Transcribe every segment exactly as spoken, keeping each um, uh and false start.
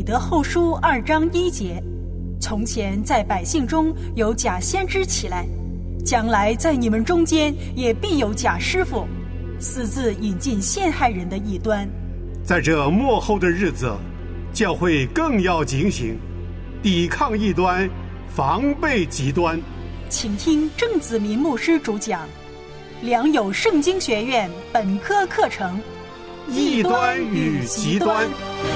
得后书二章一节，从前在百姓中有假先知起来，将来在你们中间也必有假师傅，私自引进陷害人的异端。 在这末后的日子，教会更要警醒，抵抗异端，防备极端。 请听郑子民牧师主讲良友圣经学院本科课程《 异端与极端》。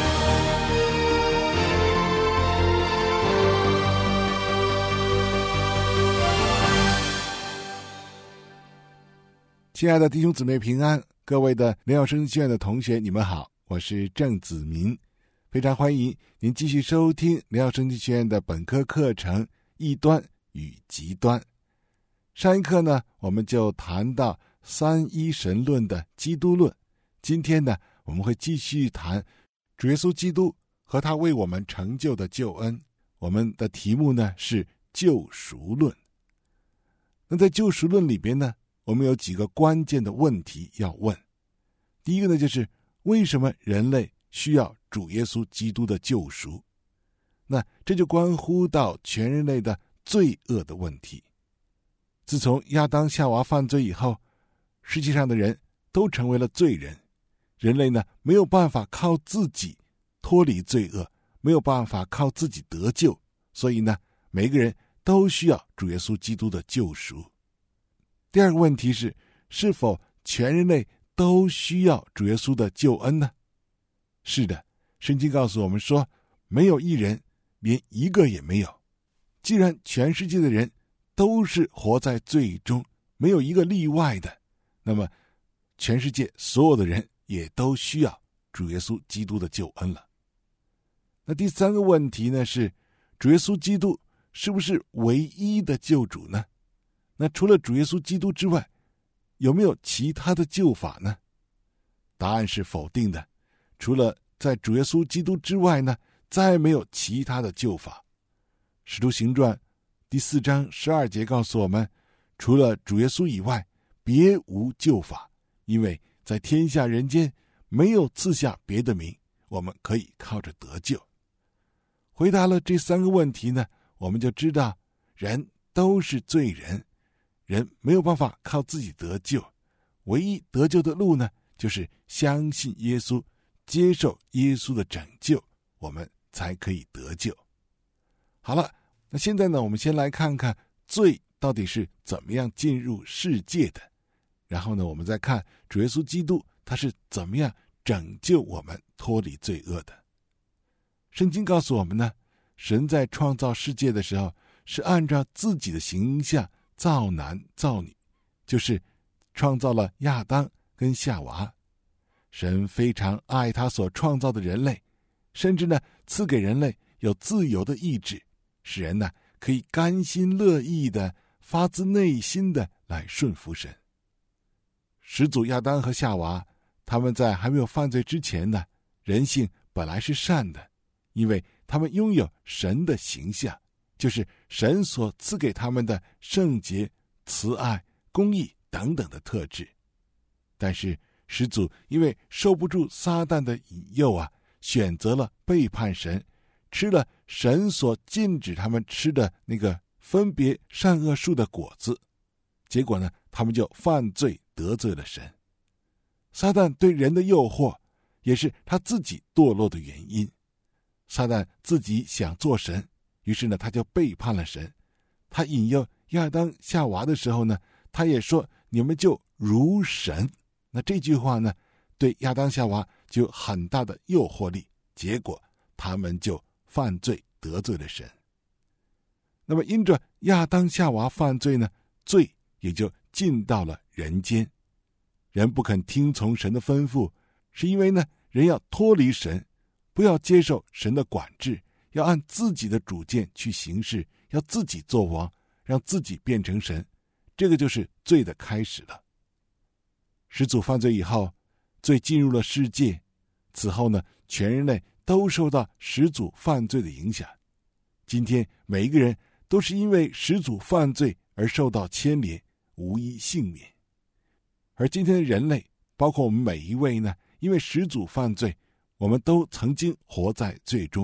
亲爱的弟兄姊妹平安，各位的良友圣经学院的同学，你们好，我是郑子民，非常欢迎您继续收听良友圣经学院的本科课程《异端与极端》。上一课呢，我们就谈到三一神论的基督论。今天呢，我们会继续谈主耶稣基督和他为我们成就的救恩。我们的题目呢是救赎论。那在救赎论里边呢，我们有几个关键的问题要问。第一个呢，就是为什么人类需要主耶稣基督的救赎？那这就关乎到全人类的罪恶的问题。自从亚当夏娃犯罪以后，世界上的人都成为了罪人。人类呢，没有办法靠自己脱离罪恶，没有办法靠自己得救，所以呢，每个人都需要主耶稣基督的救赎。第二个问题是，是否全人类都需要主耶稣的救恩呢？是的，圣经告诉我们说，没有一人，连一个也没有。既然全世界的人都是活在罪中，没有一个例外的，那么全世界所有的人也都需要主耶稣基督的救恩了。那第三个问题呢，是主耶稣基督是不是唯一的救主呢？那除了主耶稣基督之外，有没有其他的救法呢？答案是否定的。除了在主耶稣基督之外呢，再没有其他的救法。使徒行传第四章十二节告诉我们，除了主耶稣以外，别无救法，因为在天下人间没有赐下别的名，我们可以靠着得救。回答了这三个问题呢，我们就知道人都是罪人，人没有办法靠自己得救，唯一得救的路呢，就是相信耶稣，接受耶稣的拯救，我们才可以得救。好了，那现在呢，我们先来看看罪到底是怎么样进入世界的，然后呢，我们再看主耶稣基督他是怎么样拯救我们脱离罪恶的。圣经告诉我们呢，神在创造世界的时候是按照自己的形象造男造女，就是创造了亚当跟夏娃。神非常爱他所创造的人类，甚至呢赐给人类有自由的意志，使人呢可以甘心乐意的发自内心的来顺服神。始祖亚当和夏娃，他们在还没有犯罪之前呢，人性本来是善的，因为他们拥有神的形象，就是神所赐给他们的圣洁、慈爱、公义等等的特质。但是始祖因为受不住撒旦的引诱啊，选择了背叛神，吃了神所禁止他们吃的那个分别善恶树的果子，结果呢，他们就犯罪得罪了神。撒旦对人的诱惑也是他自己堕落的原因。撒旦自己想做神，于是呢，他就背叛了神。他引诱亚当夏娃的时候呢，他也说你们就如神。那这句话呢，对亚当夏娃就有很大的诱惑力，结果他们就犯罪得罪了神。那么因着亚当夏娃犯罪呢，罪也就进到了人间。人不肯听从神的吩咐，是因为呢，人要脱离神，不要接受神的管制，要按自己的主见去行事，要自己做王，让自己变成神。这个就是罪的开始了。始祖犯罪以后，罪进入了世界，此后呢，全人类都受到始祖犯罪的影响。今天每一个人都是因为始祖犯罪而受到牵连，无一幸免。而今天的人类，包括我们每一位呢，因为始祖犯罪，我们都曾经活在罪中，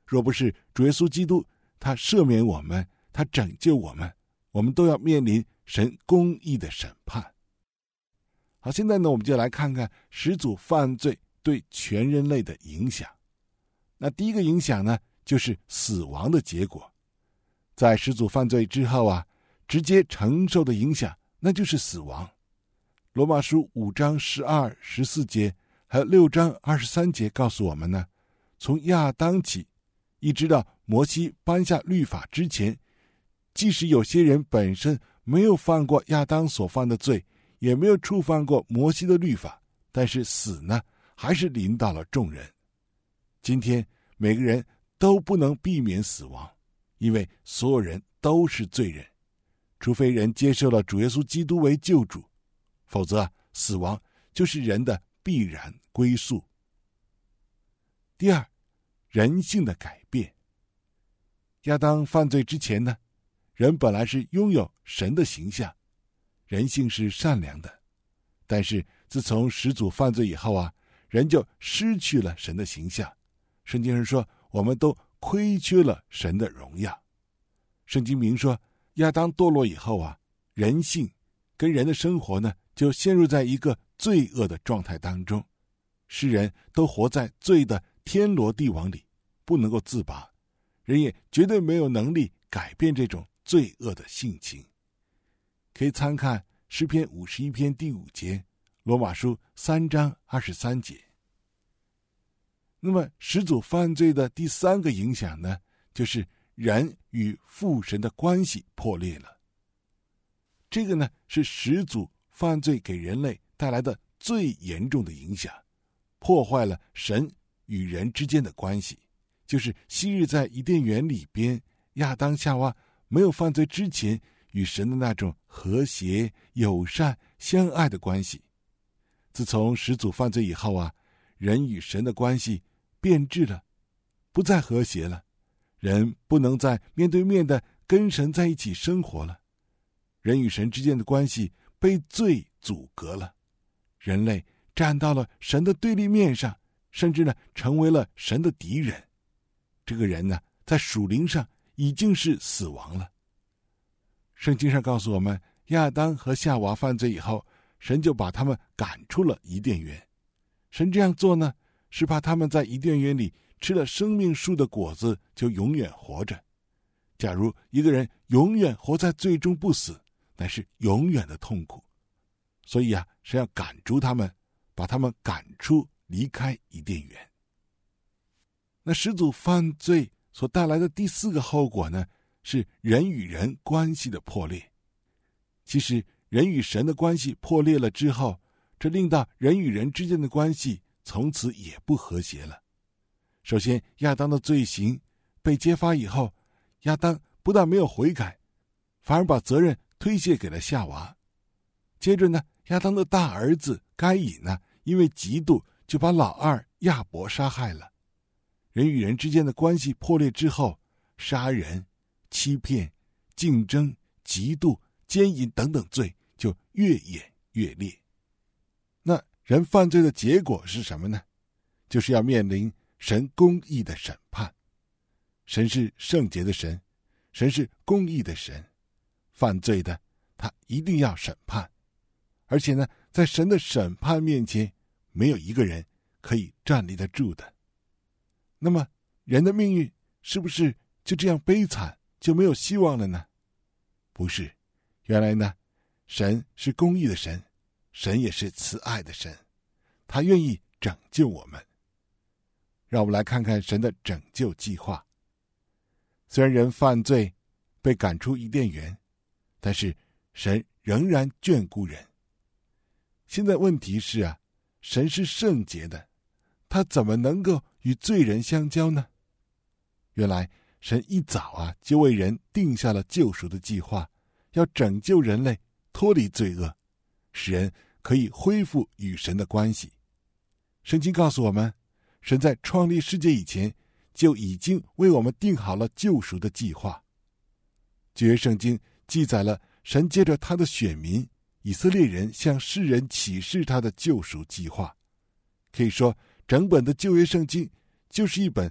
若不是主耶稣基督他赦免我们，他拯救我们，我们都要面临神公义的审判。好，现在呢，我们就来看看始祖犯罪对全人类的影响。那第一个影响呢，就是死亡的结果。在始祖犯罪之后啊，直接承受的影响那就是死亡。罗马书五章十二、十四节，还有六章二十三节告诉我们呢，从亚当起，一直到摩西颁下律法之前，即使有些人本身没有犯过亚当所犯的罪，也没有触犯过摩西的律法，但是死呢，还是临到了众人。今天每个人都不能避免死亡，因为所有人都是罪人，除非人接受了主耶稣基督为救主，否则啊，死亡就是人的必然归宿。第二，人性的改变。亚当犯罪之前呢，人本来是拥有神的形象，人性是善良的，但是自从始祖犯罪以后啊，人就失去了神的形象。圣经上说，我们都亏缺了神的荣耀。圣经明说，亚当堕落以后啊，人性跟人的生活呢，就陷入在一个罪恶的状态当中，世人都活在罪的天罗地网里，不能够自拔，人也绝对没有能力改变这种罪恶的性情。可以参看诗篇五十一篇第五节，罗马书三章二十三节。那么始祖犯罪的第三个影响呢，就是人与父神的关系破裂了。这个呢，是始祖犯罪给人类带来的最严重的影响，破坏了神与人之间的关系。就是昔日在伊甸园里边，亚当夏娃没有犯罪之前与神的那种和谐、友善、相爱的关系。自从始祖犯罪以后啊，人与神的关系变质了，不再和谐了，人不能再面对面的跟神在一起生活了，人与神之间的关系被罪阻隔了，人类站到了神的对立面上，甚至呢成为了神的敌人。这个人呢，在属灵上已经是死亡了。圣经上告诉我们，亚当和夏娃犯罪以后，神就把他们赶出了伊甸园。神这样做呢，是怕他们在伊甸园里吃了生命树的果子就永远活着。假如一个人永远活在罪中不死，乃是永远的痛苦。所以啊，神要赶逐他们，把他们赶出离开伊甸园。那始祖犯罪所带来的第四个后果呢，是人与人关系的破裂。其实人与神的关系破裂了之后，这令到人与人之间的关系从此也不和谐了。首先，亚当的罪行被揭发以后，亚当不但没有悔改，反而把责任推卸给了夏娃。接着呢，亚当的大儿子该隐呢，因为嫉妒就把老二亚伯杀害了。人与人之间的关系破裂之后，杀人、欺骗、竞争、嫉妒、奸淫等等罪就越演越烈。那人犯罪的结果是什么呢？就是要面临神公义的审判。神是圣洁的神，神是公义的神，犯罪的他一定要审判。而且呢，在神的审判面前，没有一个人可以站立得住的。那么人的命运是不是就这样悲惨，就没有希望了呢？不是，原来呢，神是公义的神，神也是慈爱的神，他愿意拯救我们。让我们来看看神的拯救计划。虽然人犯罪被赶出伊甸园，但是神仍然眷顾人。现在问题是啊，神是圣洁的，他怎么能够与罪人相交呢？原来神一早啊就为人定下了救赎的计划，要拯救人类脱离罪恶，使人可以恢复与神的关系。圣经告诉我们，神在创立世界以前就已经为我们定好了救赎的计划。旧约圣经记载了神借着他的选民以色列人向世人启示他的救赎计划。可以说，整本的旧约圣经就是一本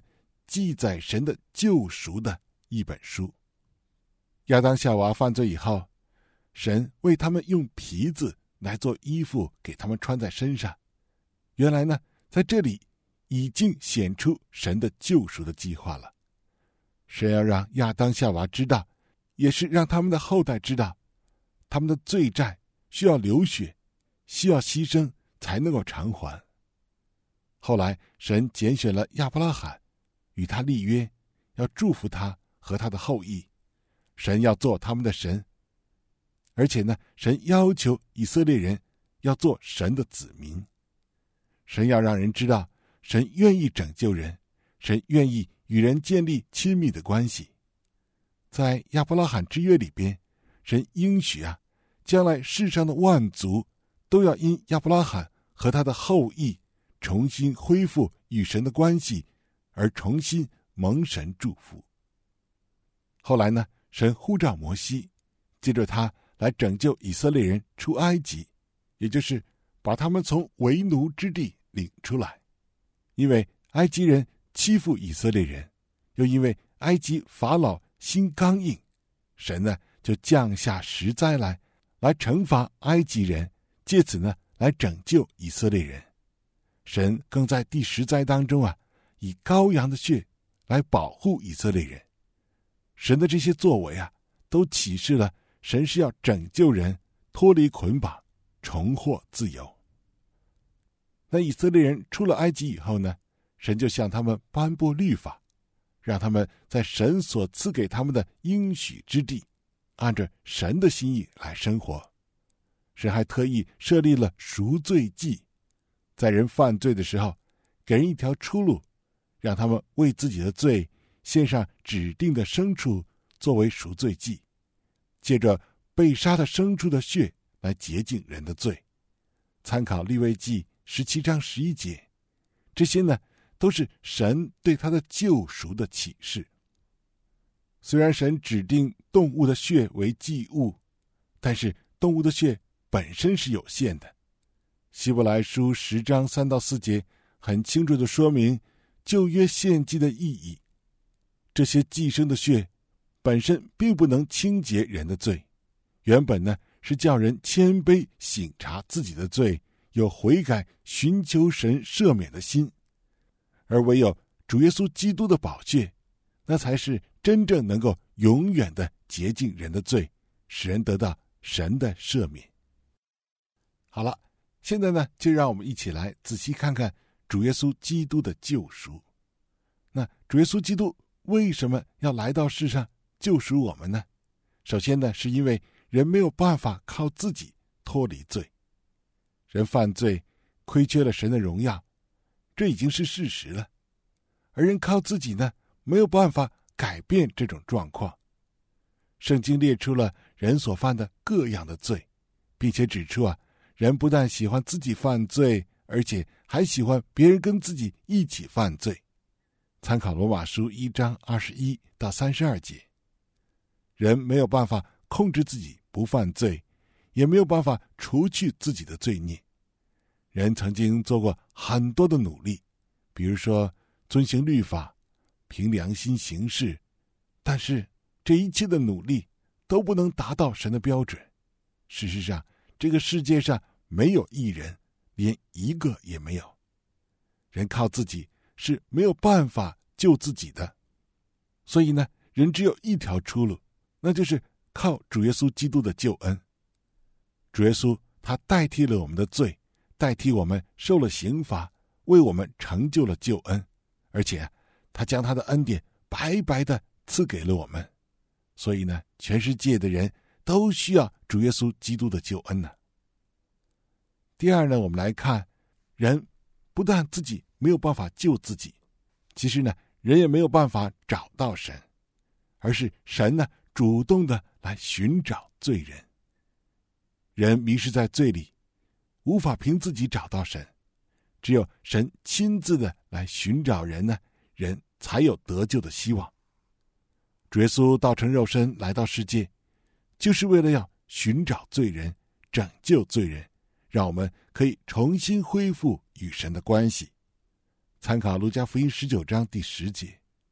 记载神的救赎的一本书。亚当夏娃犯罪以后，神为他们用皮子来做衣服给他们穿在身上。原来呢，在这里已经显出神的救赎的计划了。神要让亚当夏娃知道，也是让他们的后代知道，他们的罪债需要流血，需要牺牲才能够偿还。后来神拣选了亚伯拉罕，与他立约，要祝福他和他的后裔。神要做他们的神，而且呢，神要求以色列人要做神的子民。神要让人知道，神愿意拯救人，神愿意与人建立亲密的关系。在亚伯拉罕之约里边，神应许啊，将来世上的万族都要因亚伯拉罕和他的后裔重新恢复与神的关系，而重新蒙神祝福。后来呢，神呼召摩西，借着他来拯救以色列人出埃及，也就是把他们从为奴之地领出来。因为埃及人欺负以色列人，又因为埃及法老心刚硬，神呢就降下十灾来，来惩罚埃及人，借此呢来拯救以色列人。神更在第十灾当中啊，以羔羊的血来保护以色列人。神的这些作为啊，都启示了神是要拯救人，脱离捆绑，重获自由。那以色列人出了埃及以后呢，神就向他们颁布律法，让他们在神所赐给他们的应许之地，按着神的心意来生活。神还特意设立了赎罪祭，在人犯罪的时候，给人一条出路，让他们为自己的罪献上指定的牲畜作为赎罪祭，借着被杀的牲畜的血来洁净人的罪。参考利未记十七章十一节，这些呢都是神对他的救赎的启示。虽然神指定动物的血为祭物，但是动物的血本身是有限的。希伯来书十章三到四节很清楚地说明旧约献祭的意义。这些祭牲的血本身并不能清洁人的罪，原本呢是叫人谦卑省察自己的罪，有悔改寻求神赦免的心。而唯有主耶稣基督的宝血，那才是真正能够永远的洁净人的罪，使人得到神的赦免。好了，现在呢，就让我们一起来仔细看看主耶稣基督的救赎。那主耶稣基督为什么要来到世上救赎我们呢？首先呢，是因为人没有办法靠自己脱离罪。人犯罪，亏缺了神的荣耀，这已经是事实了。而人靠自己呢，没有办法改变这种状况。圣经列出了人所犯的各样的罪，并且指出啊，人不但喜欢自己犯罪，而且还喜欢别人跟自己一起犯罪。参考罗马书一章二十一到三十二节。人没有办法控制自己不犯罪，也没有办法除去自己的罪孽。人曾经做过很多的努力，比如说遵行律法，凭良心行事，但是这一切的努力都不能达到神的标准。事实上，这个世界上没有义人，连一个也没有。人靠自己是没有办法救自己的，所以呢，人只有一条出路，那就是靠主耶稣基督的救恩。主耶稣他代替了我们的罪，代替我们受了刑罚，为我们成就了救恩，而且他将他的恩典白白的赐给了我们。所以呢，全世界的人都需要主耶稣基督的救恩呢。第二呢，我们来看，人不但自己没有办法救自己，其实呢，人也没有办法找到神，而是神呢主动的来寻找罪人。人迷失在罪里，无法凭自己找到神，只有神亲自的来寻找人呢，人才有得救的希望。主耶稣道成肉身来到世界，就是为了要寻找罪人，拯救罪人，让我们可以重新恢复与神的关系。参考路加福音十九章第十节。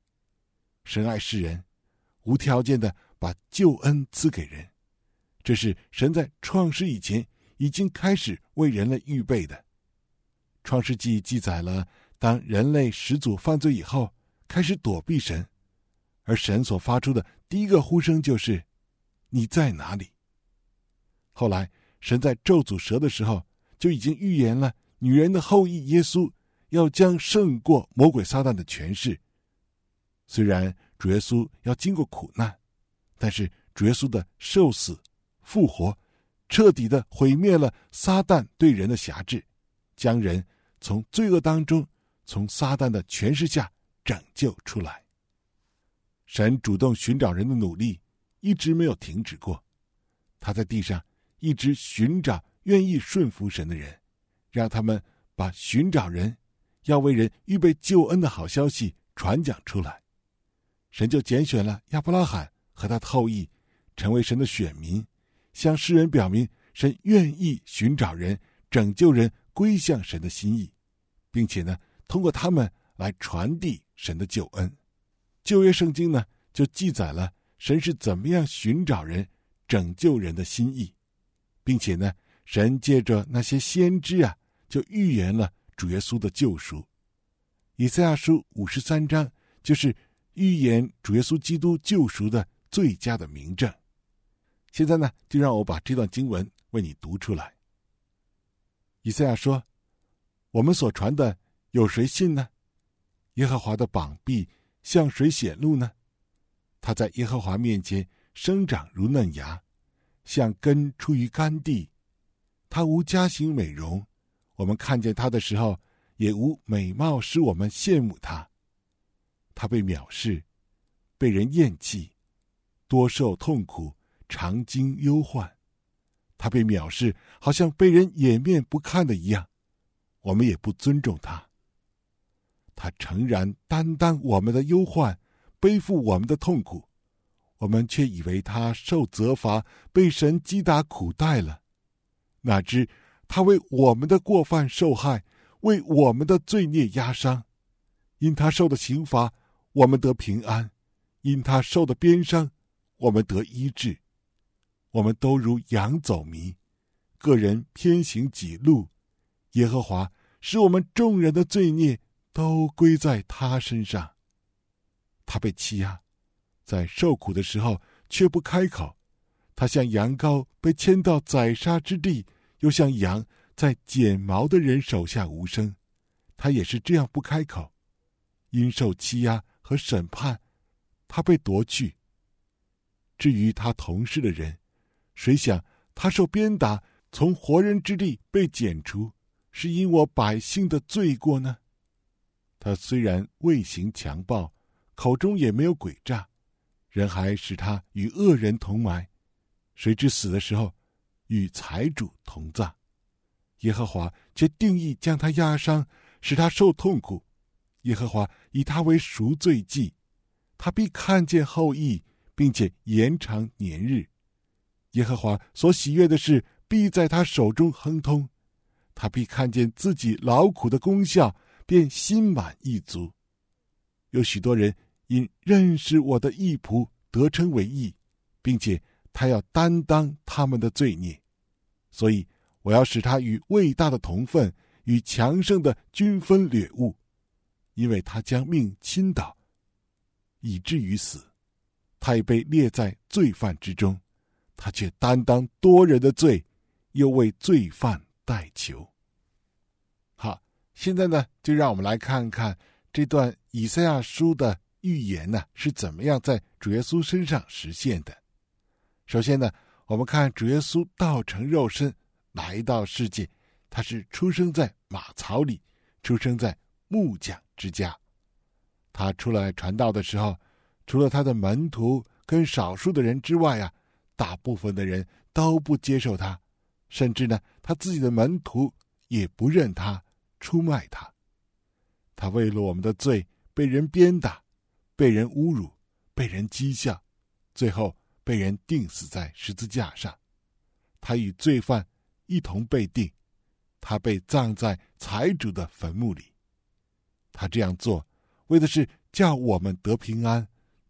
神爱世人，无条件的把救恩赐给人，这是神在创世以前已经开始为人类预备的。创世纪记载了当人类始祖犯罪以后，开始躲避神，而神所发出的第一个呼声就是你在哪里。后来神在咒诅蛇的时候就已经预言了女人的后裔耶稣要将胜过魔鬼撒旦的权势。虽然主耶稣要经过苦难，但是主耶稣的受死复活彻底的毁灭了撒旦对人的辖制，将人从罪恶当中，从撒旦的权势下拯救出来。神主动寻找人的努力一直没有停止过，他在地上一直寻找愿意顺服神的人，让他们把寻找人要为人预备救恩的好消息传讲出来。神就拣选了亚伯拉罕和他的后裔成为神的选民，向世人表明神愿意寻找人，拯救人归向神的心意，并且呢，通过他们来传递神的救恩。旧约圣经呢，就记载了神是怎么样寻找人、拯救人的心意，并且呢，神借着那些先知啊，就预言了主耶稣的救赎。以赛亚书五十三章就是预言主耶稣基督救赎的最佳的明证。现在呢，就让我把这段经文为你读出来。以赛亚说，我们所传的有谁信呢？耶和华的膀臂向谁显露呢？他在耶和华面前生长如嫩芽，像根出于干地。他无佳形美容，我们看见他的时候，也无美貌使我们羡慕他。他被藐视，被人厌弃，多受痛苦，常经忧患。他被藐视，好像被人掩面不看的一样，我们也不尊重他。他诚然担当我们的忧患，背负我们的痛苦，我们却以为他受责罚，被神击打苦待了。哪知他为我们的过犯受害，为我们的罪孽压伤。因他受的刑罚，我们得平安；因他受的鞭伤，我们得医治。我们都如羊走迷，个人偏行己路。耶和华使我们众人的罪孽都归在他身上。他被欺压，在受苦的时候却不开口。他像羊羔被牵到宰杀之地，又像羊在剪毛的人手下无声。他也是这样不开口。因受欺压和审判，他被夺去。至于他同事的人，谁想他受鞭打，从活人之地被剪除，是因我百姓的罪过呢？他虽然未行强暴，口中也没有诡诈，人还使他与恶人同埋。谁知死的时候，与财主同葬。耶和华却定义将他压伤，使他受痛苦。耶和华以他为赎罪祭，他必看见后裔，并且延长年日。耶和华所喜悦的事，必在他手中亨通。他必看见自己劳苦的功效，便心满意足。有许多人因认识我的义仆得称为义，并且他要担当他们的罪孽。所以我要使他与伟大的同分，与强盛的均分掠物。因为他将命倾倒，以至于死，他也被列在罪犯之中，他却担当多人的罪，又为罪犯代求。好，现在呢，就让我们来看看这段以赛亚书的预言呢，是怎么样在主耶稣身上实现的。首先呢，我们看主耶稣道成肉身来到世界，他是出生在马槽里，出生在木匠之家。他出来传道的时候，除了他的门徒跟少数的人之外啊，大部分的人都不接受他，甚至呢，他自己的门徒也不认他，出卖他。他为了我们的罪被人鞭打，被人侮辱，被人讥笑，最后被人钉死在十字架上。他与罪犯一同被钉，他被葬在财主的坟墓里。他这样做，为的是叫我们得平安，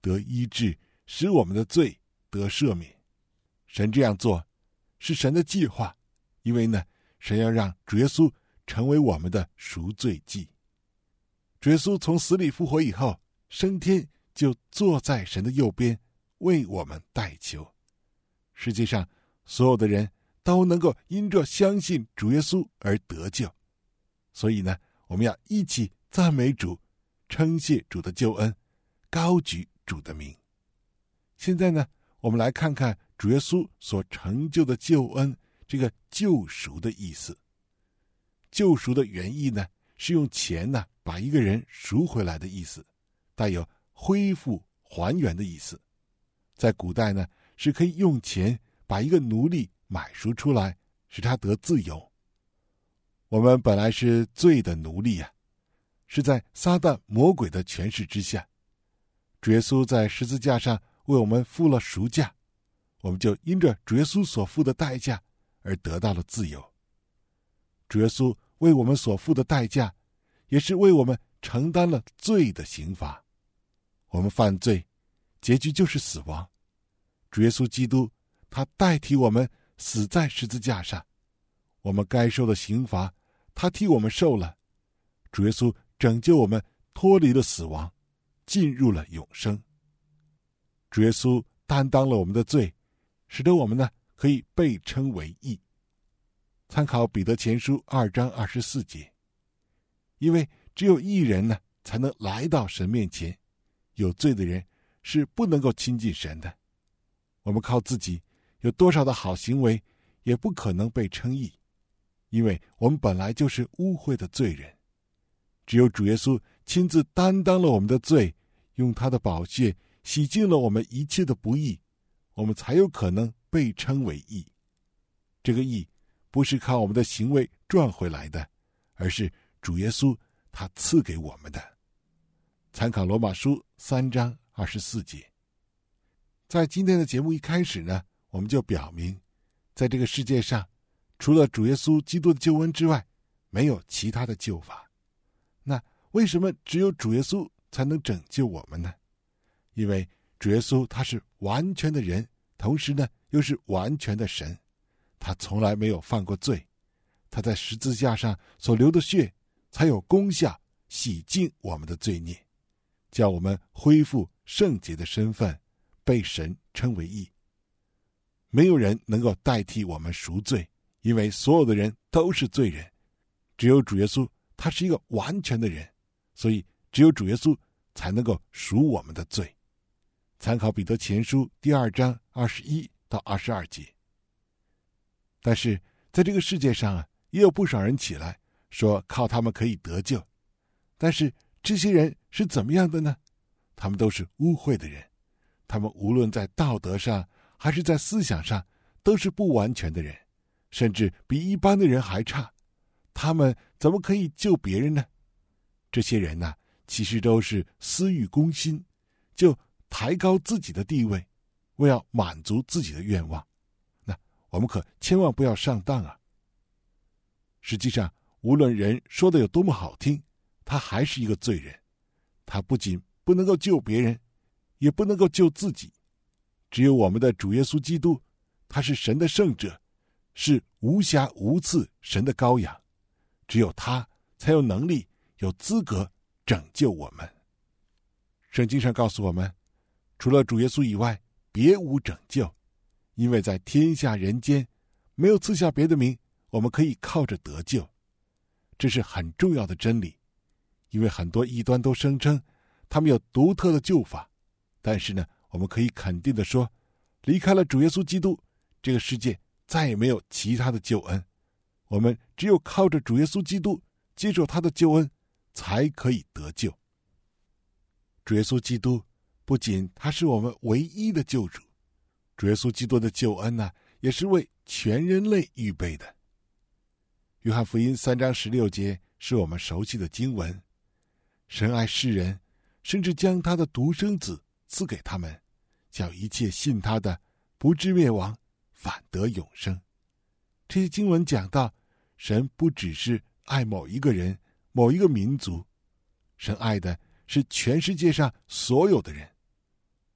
得医治，使我们的罪得赦免。神这样做是神的计划，因为呢，神要让主耶稣成为我们的赎罪祭。主耶稣从死里复活以后，升天，就坐在神的右边，为我们代求。世界上所有的人都能够因着相信主耶稣而得救，所以呢，我们要一起赞美主，称谢主的救恩，高举主的名。现在呢，我们来看看主耶稣所成就的救恩，这个救赎的意思。救赎的原意呢，是用钱呢把一个人赎回来的意思，带有恢复还原的意思。在古代呢，是可以用钱把一个奴隶买赎出来，使他得自由。我们本来是罪的奴隶啊，是在撒旦魔鬼的权势之下。主耶稣在十字架上为我们付了赎价，我们就因着主耶稣所付的代价而得到了自由。主耶稣为我们所付的代价，也是为我们承担了罪的刑罚。我们犯罪，结局就是死亡。主耶稣基督，他代替我们死在十字架上，我们该受的刑罚，他替我们受了。主耶稣拯救我们脱离了死亡，进入了永生。主耶稣担当了我们的罪，使得我们呢可以被称为义。参考彼得前书二章二十四节，因为只有义人呢才能来到神面前，有罪的人是不能够亲近神的。我们靠自己有多少的好行为，也不可能被称义，因为我们本来就是污秽的罪人。只有主耶稣亲自担当了我们的罪，用他的宝血洗净了我们一切的不义，我们才有可能被称为义。这个义不是靠我们的行为赚回来的，而是主耶稣他赐给我们的。参考罗马书三章二十四节。在今天的节目一开始呢，我们就表明，在这个世界上，除了主耶稣基督的救恩之外，没有其他的救法。那为什么只有主耶稣才能拯救我们呢？因为主耶稣他是完全的人，同时呢又是完全的神，他从来没有犯过罪，他在十字架上所流的血才有功效，洗净我们的罪孽，叫我们恢复圣洁的身份，被神称为义。没有人能够代替我们赎罪，因为所有的人都是罪人，只有主耶稣他是一个完全的人，所以只有主耶稣才能够赎我们的罪。参考彼得前书第二章二十一到二十二节。但是在这个世界上啊，也有不少人起来说靠他们可以得救，但是这些人是怎么样的呢？他们都是污秽的人，他们无论在道德上还是在思想上都是不完全的人，甚至比一般的人还差。他们怎么可以救别人呢？这些人呢、啊，其实都是私欲公心，就抬高自己的地位，为要满足自己的愿望。那我们可千万不要上当啊！实际上，无论人说的有多么好听，他还是一个罪人。他不仅不能够救别人，也不能够救自己。只有我们的主耶稣基督，他是神的圣者，是无瑕无疵神的羔羊，只有他才有能力有资格拯救我们。圣经上告诉我们，除了主耶稣以外别无拯救，因为在天下人间没有赐下别的名，我们可以靠着得救。这是很重要的真理，因为很多异端都声称他们有独特的救法，但是呢，我们可以肯定的说，离开了主耶稣基督，这个世界再也没有其他的救恩。我们只有靠着主耶稣基督，接受他的救恩，才可以得救。主耶稣基督不仅他是我们唯一的救主，主耶稣基督的救恩呢，也是为全人类预备的。约翰福音三章十六节是我们熟悉的经文，神爱世人，甚至将他的独生子赐给他们，叫一切信他的不至灭亡，反得永生。这些经文讲到，神不只是爱某一个人某一个民族，神爱的是全世界上所有的人。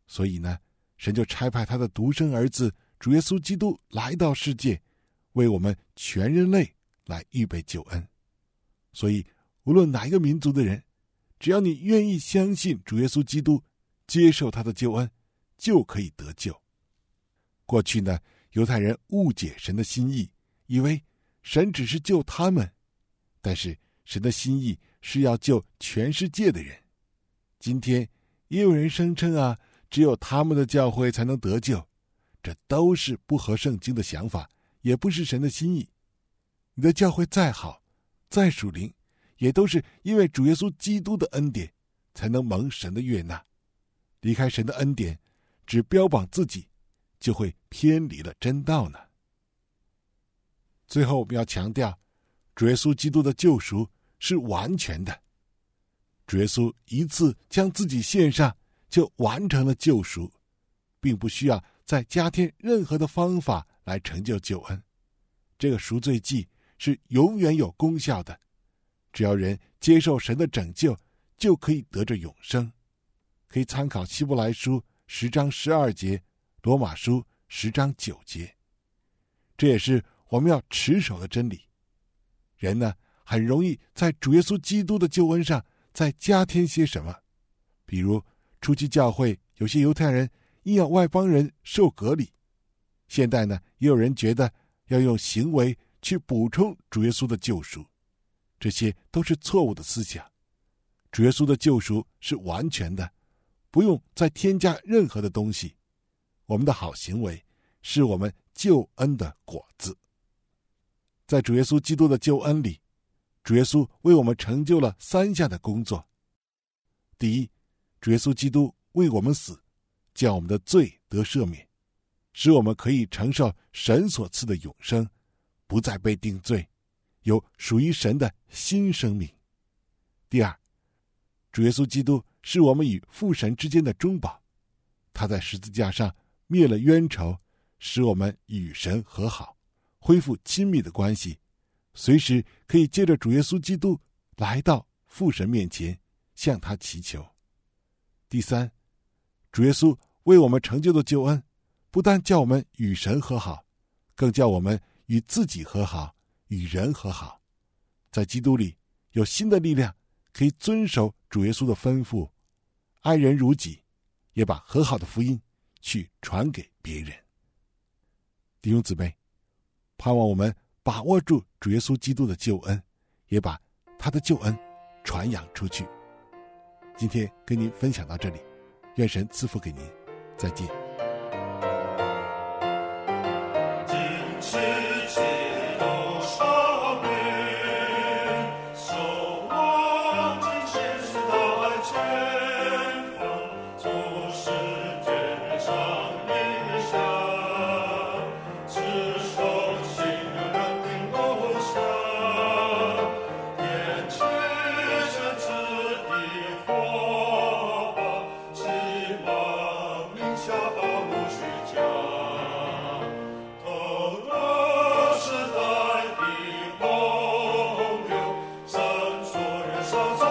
所以呢，神就差派他的独生儿子主耶稣基督来到世界，为我们全人类来预备救恩。所以无论哪一个民族的人，只要你愿意相信主耶稣基督，接受他的救恩，就可以得救。过去呢，犹太人误解神的心意，以为神只是救他们，但是神的心意是要救全世界的人。今天也有人声称啊，只有他们的教会才能得救，这都是不合圣经的想法，也不是神的心意。你的教会再好再属灵，也都是因为主耶稣基督的恩典才能蒙神的悦纳。离开神的恩典，只标榜自己，就会偏离了真道呢。最后我们要强调，主耶稣基督的救赎是完全的。主耶稣一次将自己献上，就完成了救赎，并不需要再加添任何的方法来成就救恩。这个赎罪祭是永远有功效的，只要人接受神的拯救，就可以得着永生。可以参考希伯来书十章十二节，罗马书十章九节。这也是我们要持守的真理。人呢，很容易在主耶稣基督的救恩上再加添些什么。比如初期教会有些犹太人硬要外邦人受割礼，现代呢，也有人觉得要用行为去补充主耶稣的救赎，这些都是错误的思想。主耶稣的救赎是完全的，不用再添加任何的东西。我们的好行为是我们救恩的果子。在主耶稣基督的救恩里，主耶稣为我们成就了三项的工作。第一，主耶稣基督为我们死，叫我们的罪得赦免，使我们可以承受神所赐的永生，不再被定罪，有属于神的新生命。第二，主耶稣基督是我们与父神之间的中保，他在十字架上灭了冤仇，使我们与神和好，恢复亲密的关系，随时可以借着主耶稣基督来到父神面前，向他祈求。第三，主耶稣为我们成就的救恩，不但叫我们与神和好，更叫我们与自己和好，与人和好。在基督里有新的力量，可以遵守主耶稣的吩咐，爱人如己，也把和好的福音去传给别人。弟兄姊妹，盼望我们把握住主耶稣基督的救恩，也把他的救恩传扬出去。今天跟您分享到这里，愿神赐福给您，再见。 手